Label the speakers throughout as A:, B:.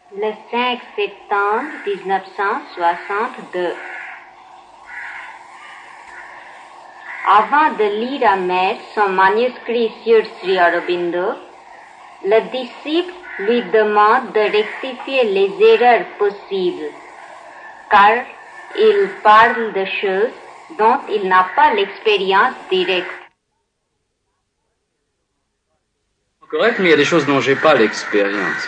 A: Le 5 septembre 1962. Avant de lire à Metz son manuscrit sur Sri Aurobindo, le disciple lui demande de rectifier les erreurs possibles, car il parle de choses dont il n'a pas l'expérience directe.
B: Correct, mais il y a des choses dont j'ai pas l'expérience.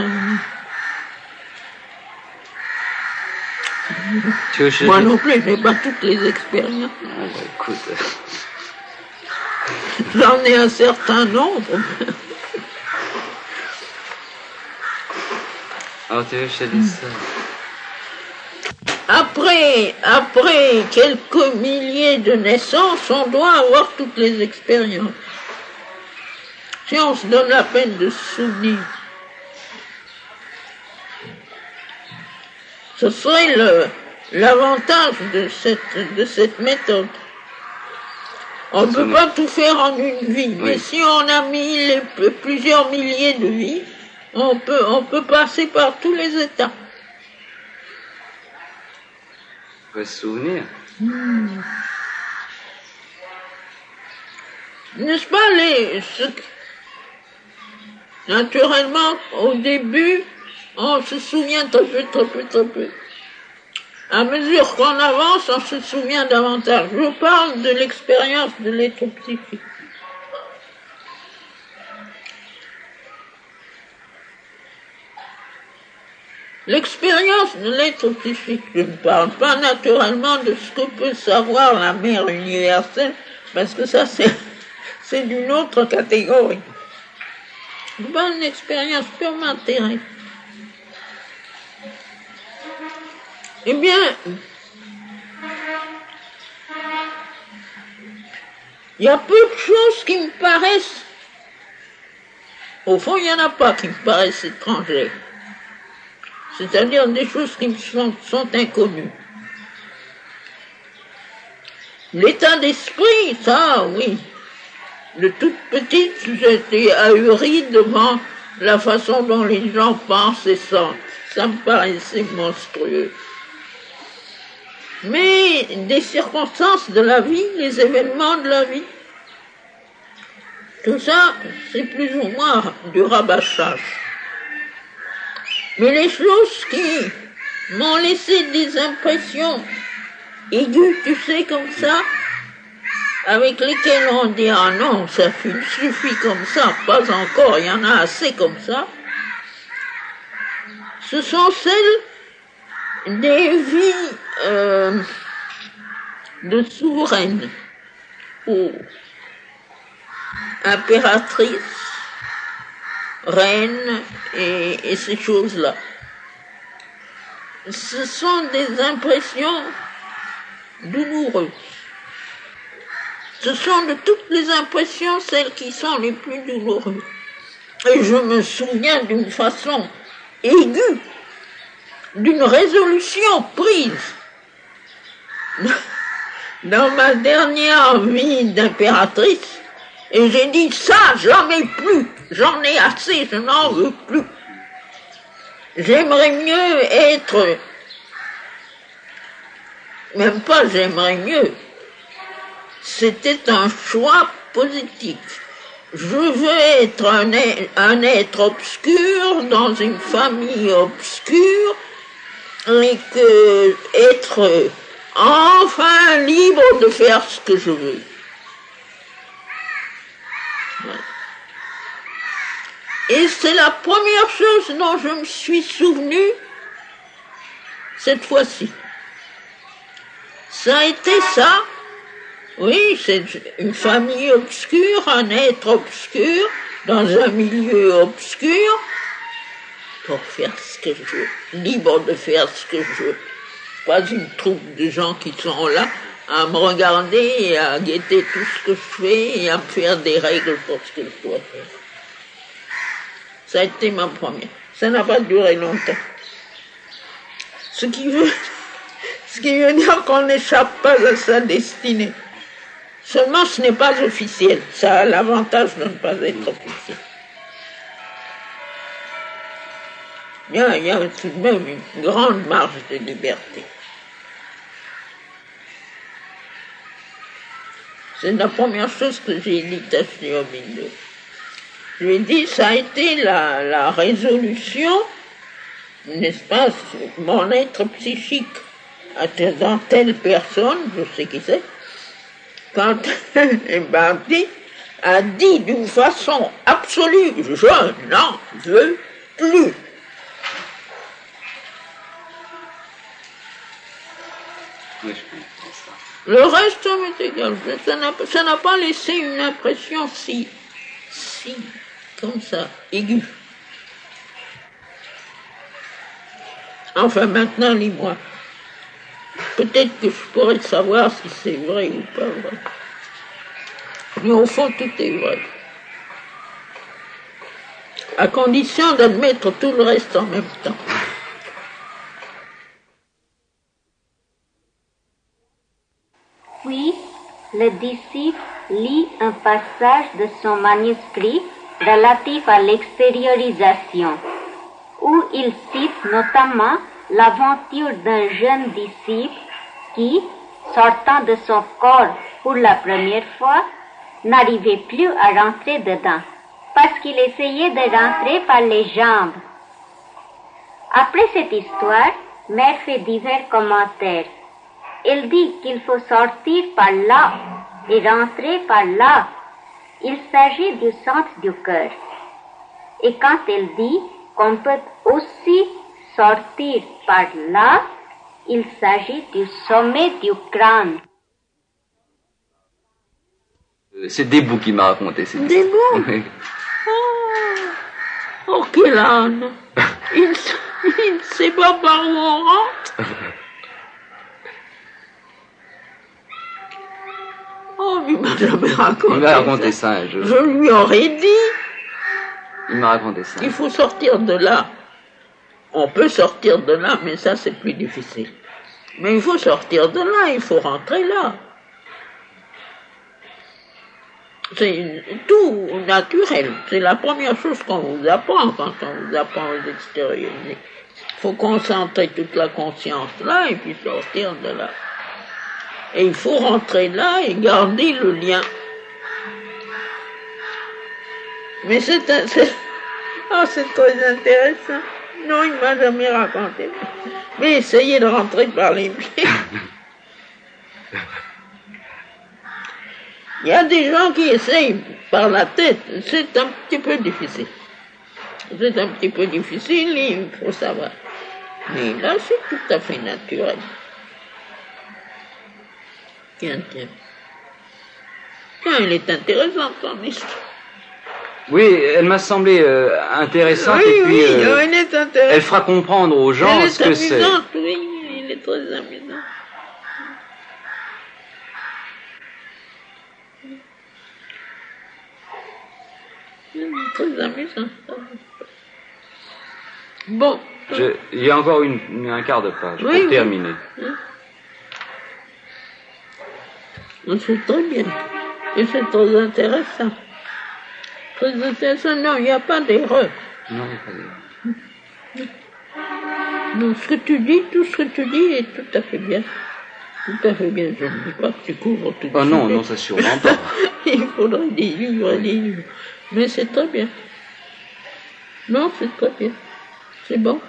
B: Tu veux,
C: Moi non plus, je n'ai pas toutes les expériences.
B: Ah, bah, écoute.
C: J'en ai un certain nombre.
B: Alors tu veux que je te dise ça?
C: Après quelques milliers de naissances, on doit avoir toutes les expériences. Si on se donne la peine de se souvenir, ce serait l'avantage de cette méthode. On ne peut pas tout faire en une vie, mais
B: Oui.
C: si on a mis plusieurs milliers de vies, on peut passer par tous les états.
B: On va se souvenir.
C: N'est-ce pas naturellement, au début, on se souvient très peu. À mesure qu'on avance, on se souvient davantage. Je parle de l'expérience de l'être psychique. L'expérience de l'être psychique, je ne parle pas naturellement de ce que peut savoir la mère universelle, parce que ça, c'est d'une autre catégorie. Je parle d'une expérience purement terrestre. Eh bien, il y a peu de choses qui me paraissent, au fond, il n'y en a pas qui me paraissent étrangères. C'est-à-dire des choses qui me sont inconnues. L'état d'esprit, ça, oui. De toute petite, j'étais ahurie devant la façon dont les gens pensent et sentent. Ça me paraissait monstrueux. Mais des circonstances de la vie, les événements de la vie, tout ça, c'est plus ou moins du rabâchage. Mais les choses qui m'ont laissé des impressions aiguës, tu sais, comme ça, avec lesquelles on dit « Ah non, ça suffit comme ça, pas encore, il y en a assez comme ça », ce sont celles des vies de souveraines ou impératrices, reines et ces choses-là. Ce sont des impressions douloureuses. Ce sont de toutes les impressions celles qui sont les plus douloureuses. Et je me souviens d'une façon aiguë, d'une résolution prise dans ma dernière vie d'impératrice, et j'ai dit ça, j'en ai plus, j'en ai assez, je n'en veux plus. J'aimerais mieux être, même pas j'aimerais mieux, c'était un choix positif. Je veux être un être obscur dans une famille obscure et être enfin libre de faire ce que je veux. Voilà. Et c'est la première chose dont je me suis souvenu cette fois-ci. Ça a été ça. Oui, c'est une famille obscure, un être obscur, dans un milieu obscur, pour faire ce que je veux, libre de faire ce que je veux. Pas une troupe de gens qui sont là à me regarder et à guetter tout ce que je fais et à me faire des règles pour ce que je dois faire. Ça a été ma première. Ça n'a pas duré longtemps. Ce qui veut dire qu'on n'échappe pas à sa destinée. Seulement, ce n'est pas officiel. Ça a l'avantage de ne pas être officiel. Il y a tout de même une grande marge de liberté. C'est la première chose que j'ai dite à Sri Aurobindo. Je lui ai dit, ça a été la résolution, n'est-ce pas, mon être psychique dans telle personne, je sais qui c'est, quand Bhakti a dit d'une façon absolue, je n'en veux plus.
B: Oui, je comprends ça.
C: Le reste, ça m'est égal. Ça n'a pas laissé une impression si, comme ça, aiguë. Enfin, maintenant, lis-moi. Peut-être que je pourrais savoir si c'est vrai ou pas vrai. Mais au fond, tout est vrai. À condition d'admettre tout le reste en même temps.
A: Puis, le disciple lit un passage de son manuscrit relatif à l'extériorisation, où il cite notamment l'aventure d'un jeune disciple qui, sortant de son corps pour la première fois, n'arrivait plus à rentrer dedans, parce qu'il essayait de rentrer par les jambes. Après cette histoire, Mère fait divers commentaires. Elle dit qu'il faut sortir par là et rentrer par là. Il s'agit du centre du cœur. Et quand elle dit qu'on peut aussi sortir par là, il s'agit du sommet du crâne.
B: C'est Debout qui m'a raconté cette
C: Debout?
B: Oui.
C: Oh, quel âne! Il ne sait pas par où on rentre. Oh, il m'a jamais raconté.
B: Il m'a raconté ça un jour.
C: Je lui aurais dit.
B: Il m'a raconté ça.
C: Il faut sortir de là. On peut sortir de là, mais ça c'est plus difficile. Mais il faut sortir de là, il faut rentrer là. C'est tout naturel. C'est la première chose qu'on vous apprend quand on vous apprend aux extérioriser. Il faut concentrer toute la conscience là et puis sortir de là. Et il faut rentrer là et garder le lien. Mais c'est très intéressant. Non, il m'a jamais raconté. Mais essayez de rentrer par les pieds. Il y a des gens qui essayent par la tête. C'est un petit peu difficile. C'est un petit peu difficile et il faut savoir. Mais là, c'est tout à fait naturel. Tiens. Tiens, elle est intéressante, ton histoire.
B: Oui, elle m'a semblé intéressante
C: Oui,
B: et puis
C: elle est intéressante.
B: elle fera comprendre aux gens ce que c'est.
C: Elle est amusante, oui, elle est très amusante. Elle est très amusante. Bon.
B: Il y a encore un quart de page pour terminer.
C: C'est très bien. Et c'est très intéressant. Très intéressant. Non, il n'y a pas d'erreur.
B: Non, il n'y a pas d'erreur.
C: Non, tout ce que tu dis est tout à fait bien. Tout à fait bien. Je ne dis pas que tu couvres tout.
B: Oh non, non, ça sûrement pas.
C: Il faudrait des livres. Mais c'est très bien. Non, c'est très bien. C'est bon.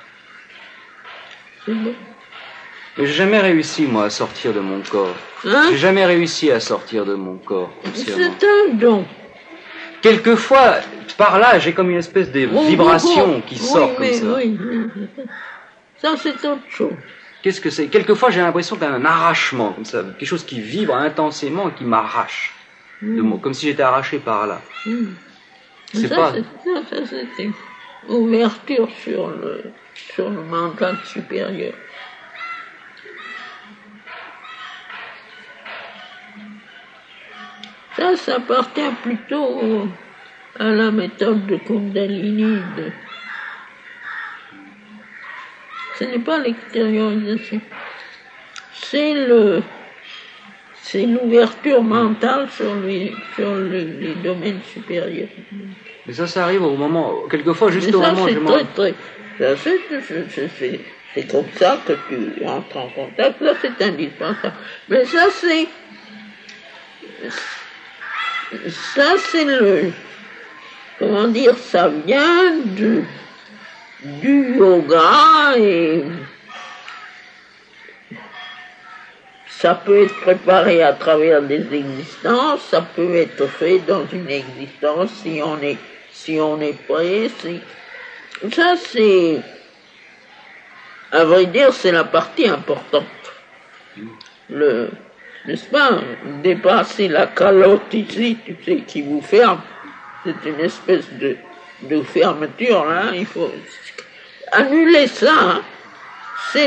C: C'est bon.
B: Mais j'ai jamais réussi, moi, à sortir de mon corps.
C: Hein?
B: J'ai jamais réussi à sortir de mon corps.
C: C'est un don.
B: Quelquefois, par là, j'ai comme une espèce de vibration qui sort comme ça.
C: Oui. Ça, c'est autre chose.
B: Qu'est-ce que c'est? Quelquefois, j'ai l'impression qu'il y a un arrachement, comme ça. Quelque chose qui vibre intensément et qui m'arrache. Comme si j'étais arraché par là. C'est
C: ça,
B: pas...
C: Ça, c'est une ouverture sur le mental supérieur. Ça appartient plutôt à la méthode de Kundalini. Ce n'est pas l'extériorisation. C'est l'ouverture mentale sur les domaines supérieurs.
B: Mais ça arrive au moment, quelquefois juste au moment où je m'en...
C: Ça, c'est comme ça que tu entres en contact. Là, c'est indispensable. Mais ça, c'est le, comment dire, ça vient du yoga et ça peut être préparé à travers des existences, ça peut être fait dans une existence si on est prêt. Ça, c'est, à vrai dire, c'est la partie importante. N'est-ce pas, dépasser la calotte ici, tu sais, qui vous ferme, c'est une espèce de fermeture, là, il faut annuler ça, hein. C'est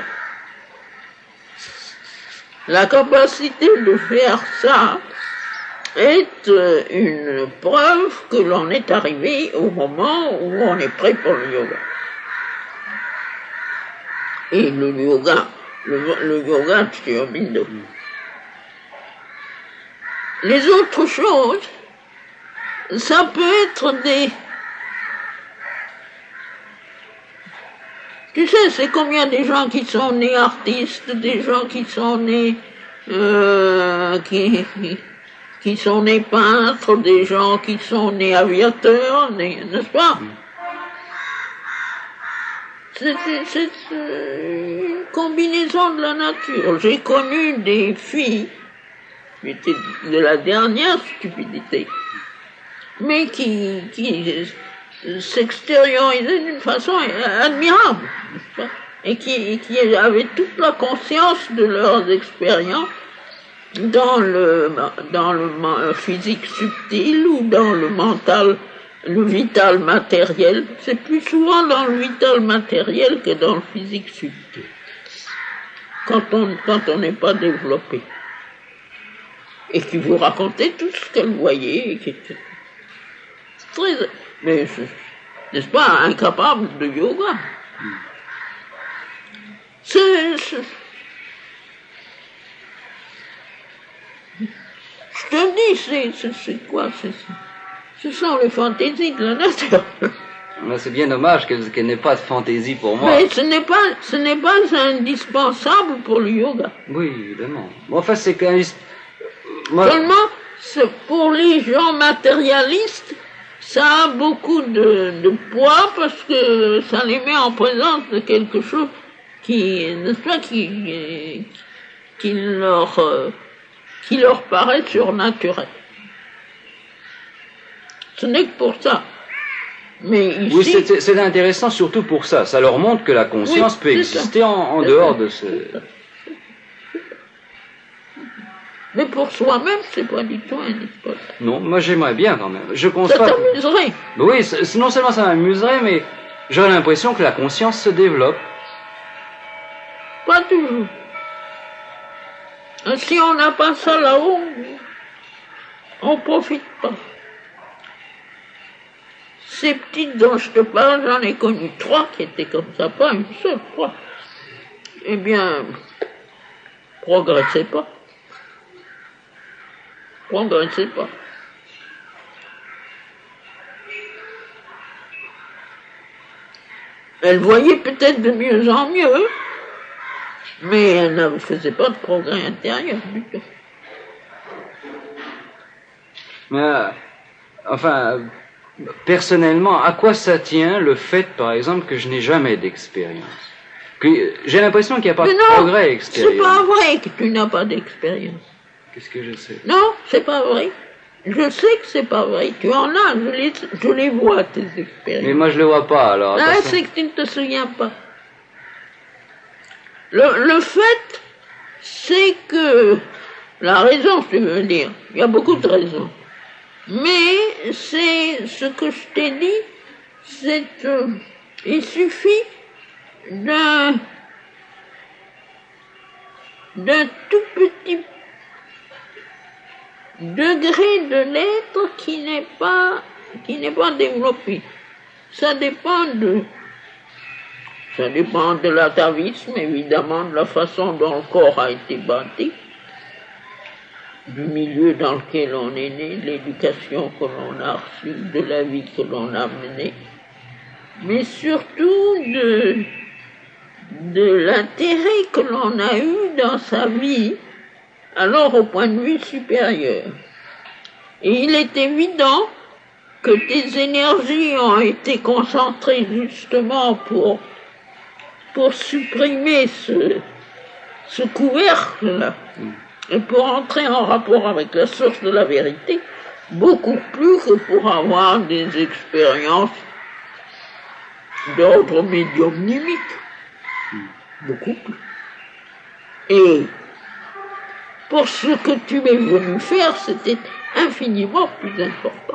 C: la capacité de faire ça est une preuve que l'on est arrivé au moment où on est prêt pour le yoga. Et le yoga de Sri Aurobindo. Les autres choses, ça peut être tu sais, c'est comme il y a des gens qui sont nés artistes, des gens qui sont nés qui sont nés peintres, des gens qui sont nés aviateurs, n'est-ce pas? C'est une combinaison de la nature. J'ai connu des filles, c'était de la dernière stupidité, mais qui s'extériorisaient d'une façon admirable, n'est-ce pas? Et qui avaient toute la conscience de leurs expériences dans le physique subtil ou dans le mental, le vital matériel. C'est plus souvent dans le vital matériel que dans le physique subtil, quand on n'est pas développé. Et qui vous racontait tout ce qu'elle voyait, qui était très, mais n'est-ce pas, incapable de yoga. Je te dis, c'est quoi? Ce sont les fantaisies de la nature.
B: C'est bien dommage qu'elle n'ait pas de fantaisie pour moi.
C: Mais ce n'est pas indispensable pour le yoga.
B: Oui, évidemment. Enfin, c'est
C: seulement, pour les gens matérialistes, ça a beaucoup de poids parce que ça les met en présence de quelque chose qui, n'est-ce pas, qui leur paraît surnaturel. Ce n'est que pour ça. Mais ici,
B: oui, c'est intéressant surtout pour ça. Ça leur montre que la conscience peut exister en dehors de ce...
C: Mais pour soi-même, c'est pas du tout indispensable.
B: Non, moi j'aimerais bien quand même. Je constate...
C: Ça t'amuserait.
B: Oui, non seulement ça m'amuserait, mais j'aurais l'impression que la conscience se développe.
C: Pas toujours. Si on n'a pas ça là-haut, on profite pas. Ces petites dont je te parle, j'en ai connu 3 qui étaient comme ça, pas une seule, 3. Eh bien, progressez pas. Progressez pas. Elle voyait peut-être de mieux en mieux, mais elle ne faisait pas de progrès intérieur du tout.
B: Mais, enfin, personnellement, à quoi ça tient le fait, par exemple, que je n'ai jamais d'expérience? J'ai l'impression qu'il n'y a pas de progrès extérieur.
C: C'est pas vrai que tu n'as pas d'expérience.
B: Qu'est-ce que je sais?
C: Non, c'est pas vrai. Je sais que c'est pas vrai. Tu en as, je les vois, tes expériences.
B: Mais moi, je les vois pas, alors.
C: Ah, c'est que tu ne te souviens pas. Le fait, c'est que la raison, je veux dire, il y a beaucoup de raisons. Mais c'est ce que je t'ai dit, il suffit d'un tout petit degré de l'être qui n'est pas développé. Ça dépend de l'atavisme, évidemment, de la façon dont le corps a été bâti, du milieu dans lequel on est né, de l'éducation que l'on a reçue, de la vie que l'on a menée. mais surtout de l'intérêt que l'on a eu dans sa vie, alors au point de vue supérieur. Et il est évident que tes énergies ont été concentrées justement pour supprimer ce couvercle-là, et pour entrer en rapport avec la source de la vérité, beaucoup plus que pour avoir des expériences d'ordre médiumnique. Beaucoup plus. Et pour ce que tu es venu faire, c'était infiniment plus important.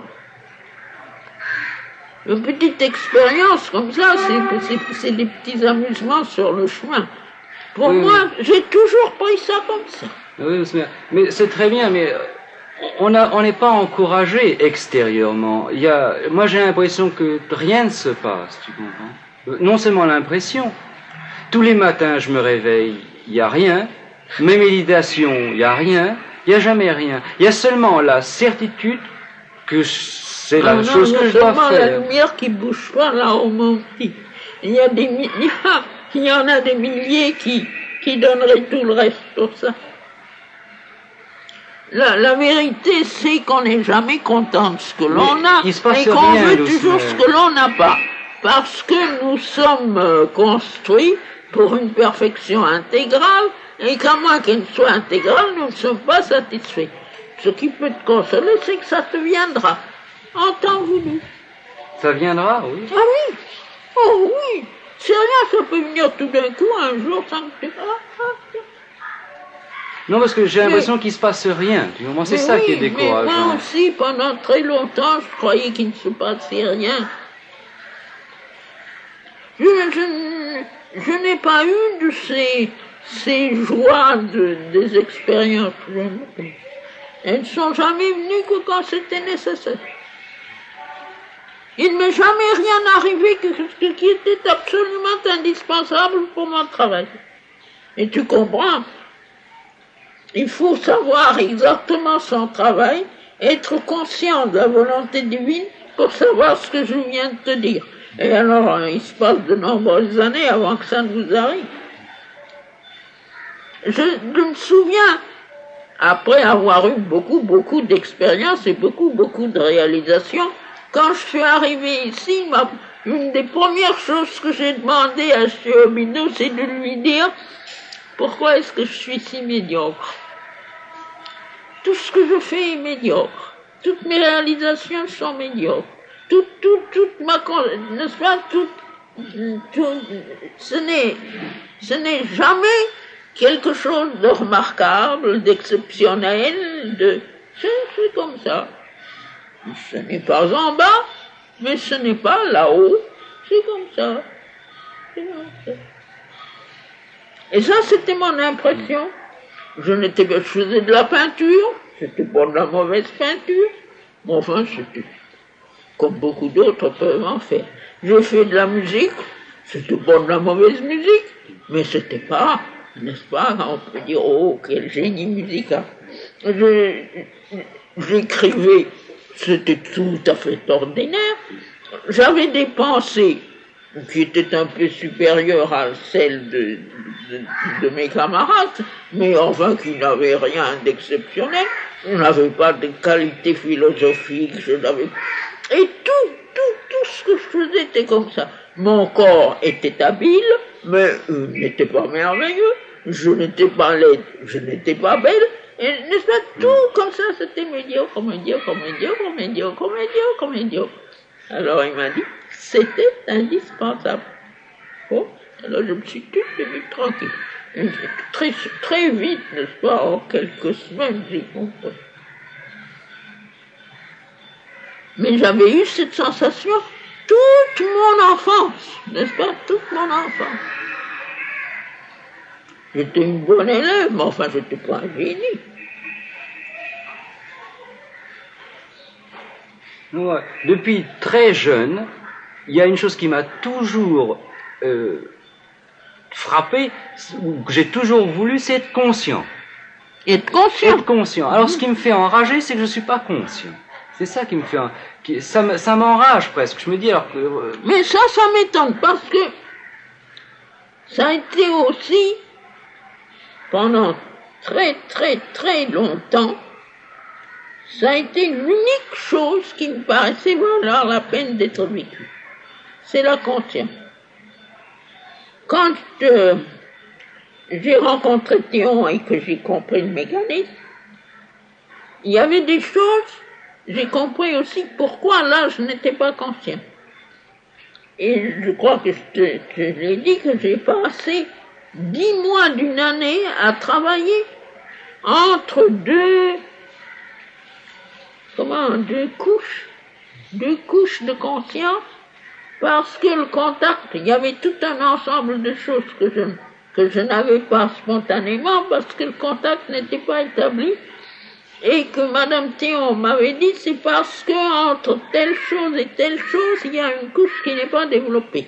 C: Une petite expérience comme ça, c'est des petits amusements sur le chemin. Pour moi, j'ai toujours pris ça comme ça.
B: Oui, mais c'est très bien, mais on n'est pas encouragé extérieurement. Moi, j'ai l'impression que rien ne se passe, tu comprends? Non seulement l'impression. Tous les matins, je me réveille, il n'y a rien. Mes méditations, il n'y a rien. Il n'y a jamais rien. Il y a seulement la certitude que c'est la chose que je dois faire.
C: Il y a la lumière qui ne bouge pas là au mon petit. Il y en a des milliers qui donneraient tout le reste pour ça. La vérité, c'est qu'on n'est jamais content de ce que l'on a et qu'on veut toujours ce que l'on n'a pas. Parce que nous sommes construits pour une perfection intégrale et qu'à moins qu'elle soit intégrale, nous ne sommes pas satisfaits. Ce qui peut te consoler, c'est que ça te viendra en temps voulu.
B: Ça viendra, oui.
C: Ah oui. Oh oui. C'est rien, ça peut venir tout d'un coup, un jour, sans que tu...
B: Non, parce que j'ai l'impression qu'il ne se passe rien. Tu comprends? C'est ça qui est décourageant.
C: Mais moi aussi, pendant très longtemps, je croyais qu'il ne se passait rien. Je n'ai pas eu de ces joies des expériences. Elles ne sont jamais venues que quand c'était nécessaire. Il ne m'est jamais rien arrivé qui était absolument indispensable pour mon travail. Et tu comprends? Il faut savoir exactement son travail, être conscient de la volonté divine pour savoir ce que je viens de te dire. Et alors, il se passe de nombreuses années avant que ça ne vous arrive. Je me souviens, après avoir eu beaucoup d'expériences et beaucoup de réalisations, quand je suis arrivé ici, une des premières choses que j'ai demandé à M. Obido, c'est de lui dire pourquoi est-ce que je suis si médiocre. Tout ce que je fais est médiocre. Toutes mes réalisations sont médiocres. Toute ma... N'est-ce pas? Ce n'est jamais quelque chose de remarquable, d'exceptionnel, c'est comme ça. Ce n'est pas en bas, mais ce n'est pas là-haut. C'est comme ça. Et ça, c'était mon impression. Je faisais de la peinture, c'était pas de la mauvaise peinture, mais enfin, c'était comme beaucoup d'autres peuvent en faire. J'ai fait de la musique, c'était pas de la mauvaise musique, mais c'était pas, n'est-ce pas, on peut dire, oh, quel génie musical. J'écrivais, c'était tout à fait ordinaire. J'avais des pensées qui étaient un peu supérieures à celles de mes camarades, mais enfin qui n'avaient rien d'exceptionnel. Je n'avais pas de qualité philosophique, et tout ce que je faisais était comme ça. Mon corps était habile, mais n'était pas merveilleux. Je n'étais pas laide, je n'étais pas belle. Et n'est-ce pas, tout comme ça, c'était médiocre. Alors il m'a dit, c'était indispensable. Bon, alors je me suis tout mis tranquille. Et très vite, n'est-ce pas, en quelques semaines, j'ai compris. Mais j'avais eu cette sensation toute mon enfance, n'est-ce pas, toute mon enfance. J'étais une bonne élève, mais enfin, j'étais pas un génie.
B: Ouais. Depuis très jeune, il y a une chose qui m'a toujours frappé, ou que j'ai toujours voulu, c'est être conscient.
C: Être conscient.
B: Être conscient. Alors, ce qui me fait enrager, c'est que je ne suis pas conscient. C'est ça qui me fait... ça m'enrage presque. Je me dis alors que...
C: Mais ça m'étonne parce que ça a été aussi, pendant très très très longtemps, ça a été l'unique chose qui me paraissait valoir la peine d'être vécue. C'est la conscience. Quand j'ai rencontré Théon et que j'ai compris le mécanisme, il y avait des choses, j'ai compris aussi pourquoi là je n'étais pas conscient. Et je crois que je l'ai dit que j'ai passé 10 mois d'une année à travailler entre deux couches de conscience, parce que le contact, il y avait tout un ensemble de choses que je n'avais pas spontanément, parce que le contact n'était pas établi, et que Madame Théon m'avait dit, c'est parce que entre telle chose et telle chose, il y a une couche qui n'est pas développée.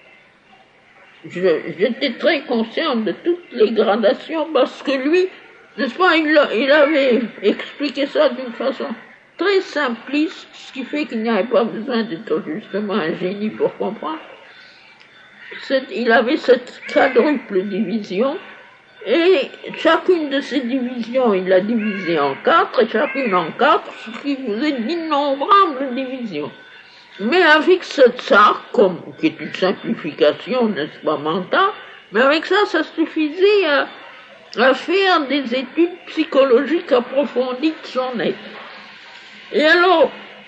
C: J'étais très consciente de toutes les gradations, parce que lui, n'est-ce pas, il avait expliqué ça d'une façon très simpliste, ce qui fait qu'il n'y avait pas besoin d'être justement un génie pour comprendre. Il avait cette quadruple division, et chacune de ces divisions, il l'a divisée en 4, et chacune en 4, ce qui faisait d'innombrables divisions. Mais avec ça, qui est une simplification, n'est-ce pas, mentale, mais avec ça suffisait à faire des études psychologiques approfondies de son être. Et alors,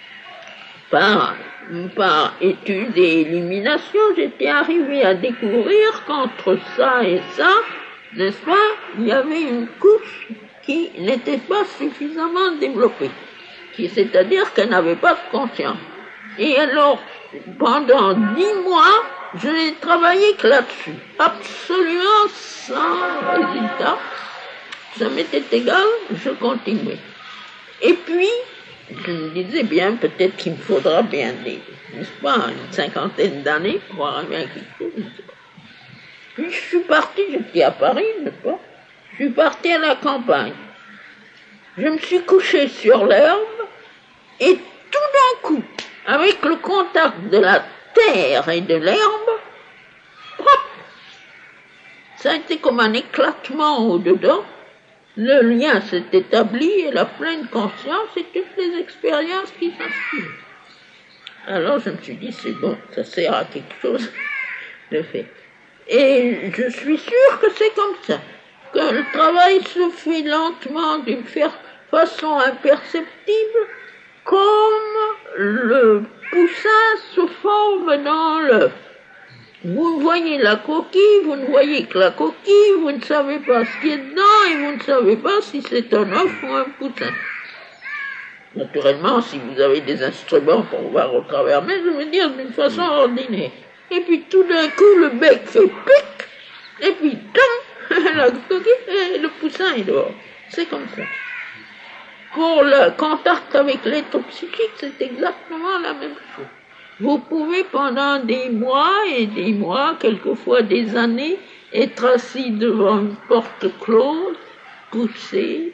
C: par étude et élimination, j'étais arrivé à découvrir qu'entre ça et ça, n'est-ce pas, il y avait une couche qui n'était pas suffisamment développée, c'est-à-dire qu'elle n'avait pas de conscience. Et alors, pendant 10 mois, je n'ai travaillé que là-dessus, absolument sans résultat. Ça m'était égal, je continuais. Et puis, je me disais bien, peut-être qu'il me faudra bien n'est-ce pas, une 50aine d'années pour arriver à quelque chose, je ne sais pas. Puis je suis parti, j'étais à Paris, n'est-ce pas, je suis parti à la campagne. Je me suis couché sur l'herbe, et tout d'un coup, avec le contact de la terre et de l'herbe, hop, ça a été comme un éclatement au-dedans. Le lien s'est établi et la pleine conscience et toutes les expériences qui s'en suivent. Alors je me suis dit, c'est bon, ça sert à quelque chose de fait. Et je suis sûre que c'est comme ça, que le travail se fait lentement, d'une façon imperceptible, comme le poussin se forme dans l'œuf. Vous voyez la coquille, vous ne voyez que la coquille, vous ne savez pas ce qui est dedans et vous ne savez pas si c'est un œuf ou un poussin. Naturellement, si vous avez des instruments pour voir au travers, mais je veux dire d'une façon ordinaire. Et puis tout d'un coup, le bec fait pic, et puis tom, la coquille et le poussin est dehors. C'est comme ça. Pour le contact avec l'être psychique, c'est exactement la même chose. Vous pouvez pendant des mois et des mois, quelquefois des années, être assis devant une porte close, pousser,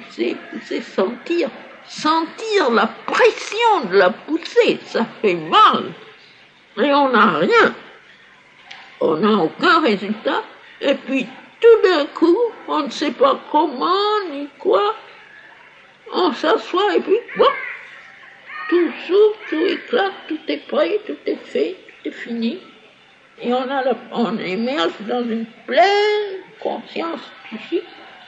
C: sentir la pression de la poussée, ça fait mal. Et on n'a rien. On n'a aucun résultat. Et puis tout d'un coup, on ne sait pas comment ni quoi, on s'assoit et puis, bon, tout s'ouvre, tout éclate, tout est prêt, tout est fait, tout est fini. Et on émerge dans une pleine conscience psychique.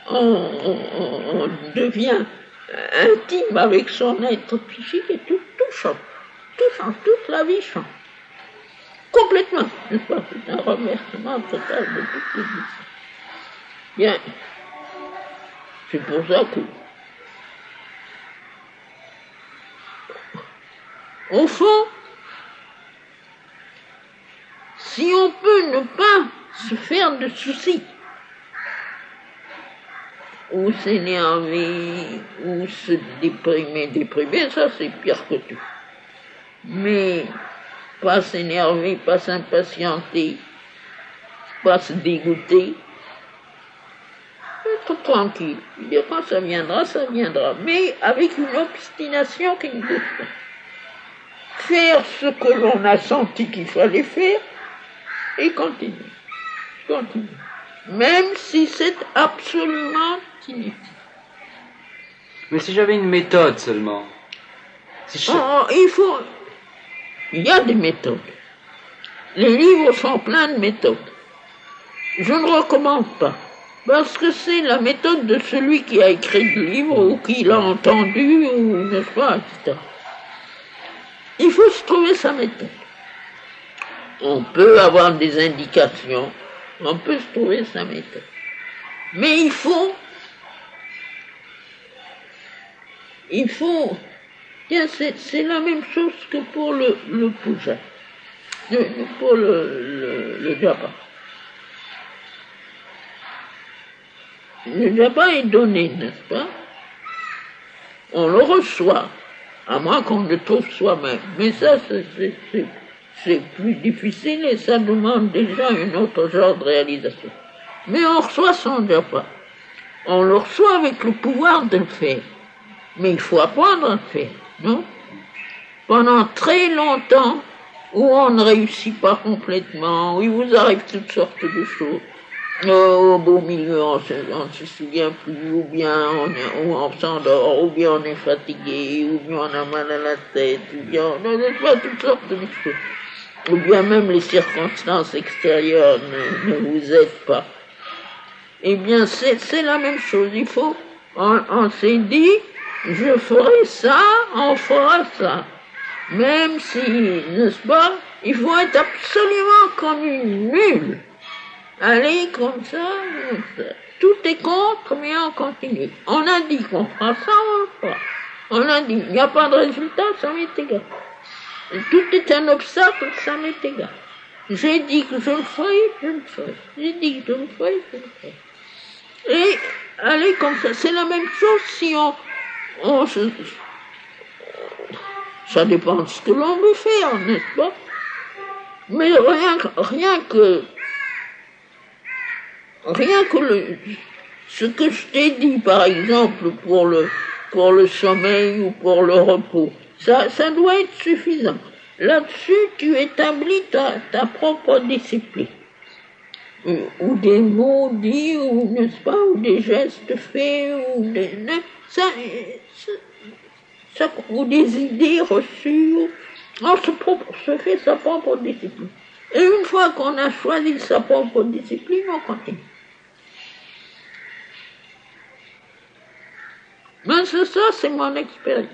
C: On devient intime avec son être psychique et tout change. Tout change, toute la vie change. Complètement, n'est-ce pas? C'est un renversement total de toutes les vies. Bien, c'est pour ça que au fond, si on peut ne pas se faire de soucis, ou s'énerver, ou se déprimer, ça c'est pire que tout. Mais pas s'énerver, pas s'impatienter, pas se dégoûter, c'est être tranquille. Dire quand ça viendra, mais avec une obstination qui ne bouge pas. Faire ce que l'on a senti qu'il fallait faire et continuer. Même si c'est absolument inutile.
B: Mais si j'avais une méthode seulement.
C: Il y a des méthodes. Les livres sont pleins de méthodes. Je ne recommande pas. Parce que c'est la méthode de celui qui a écrit le livre ou qui l'a entendu, ou n'est-ce pas, etc. Il faut se trouver sa méthode. On peut avoir des indications, on peut se trouver sa méthode. Mais il faut, tiens, c'est la même chose que pour le puja, pour le japa. Le japa est donné, n'est-ce pas? On le reçoit, à moins qu'on le trouve soi-même. Mais ça, c'est plus difficile et ça demande déjà un autre genre de réalisation. Mais on reçoit son japa. On le reçoit avec le pouvoir de le faire. Mais il faut apprendre à le faire, non? Pendant très longtemps, où on ne réussit pas complètement, où il vous arrive toutes sortes de choses. Au beau milieu, on ne se souvient plus, ou bien on s'endort, ou bien on est fatigué, ou bien on a mal à la tête, ou bien on n'a pas toutes sortes de choses. Ou bien même les circonstances extérieures ne vous aident pas. Eh bien, c'est la même chose. Il faut, on s'est dit, je ferai ça, on fera ça. Même si, n'est-ce pas, il faut être absolument comme une nulle. Allez, comme ça. Tout est contre, mais on continue. On a dit qu'on fera ça, on le fera. On a dit, il n'y a pas de résultat, ça m'est égal. Tout est un obstacle, ça m'est égal. J'ai dit que je le ferai, je le ferai. J'ai dit que je le ferai, je le ferai. Et allez comme ça. C'est la même chose si ça dépend de ce que l'on veut faire, n'est-ce pas? Mais rien que ce que je t'ai dit, par exemple, pour le sommeil ou pour le repos, ça doit être suffisant. Là-dessus, tu établis ta propre discipline. Ou des mots dits, ou n'est-ce pas, ou des gestes faits, ou des idées reçues. On se fait sa propre discipline. Et une fois qu'on a choisi sa propre discipline, on continue. Mais ça, c'est mon expérience.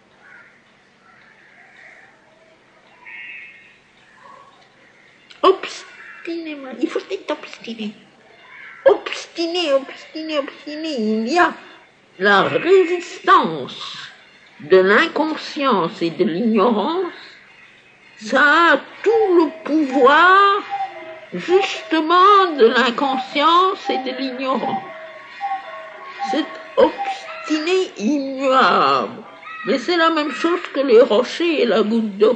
C: Obstinément, il faut être obstiné. Obstiné. Il y a la résistance de l'inconscience et de l'ignorance. Ça a tout le pouvoir, justement, de l'inconscience et de l'ignorance. C'est obstiné, immuable. Mais c'est la même chose que les rochers et la goutte d'eau.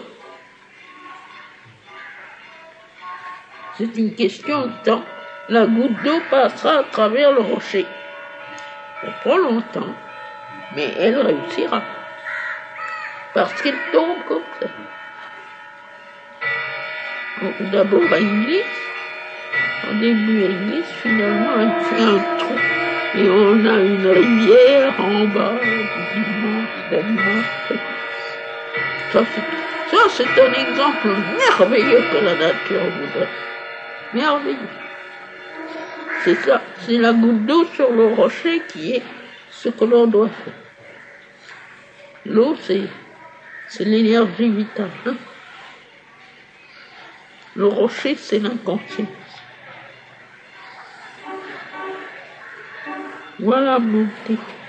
C: C'est une question de temps. La goutte d'eau passera à travers le rocher. Ça prend longtemps, mais elle réussira. Parce qu'elle tombe comme ça. Donc, d'abord, elle glisse. Au début, elle glisse. Finalement, elle fait un trou. Et on a une rivière en bas. Ça, c'est un exemple merveilleux que la nature voudrait. Merveilleux. C'est ça. C'est la goutte d'eau sur le rocher qui est ce que l'on doit faire. L'eau, c'est l'énergie vitale. Hein? Le rocher, c'est l'inconscience. Voilà mon petit.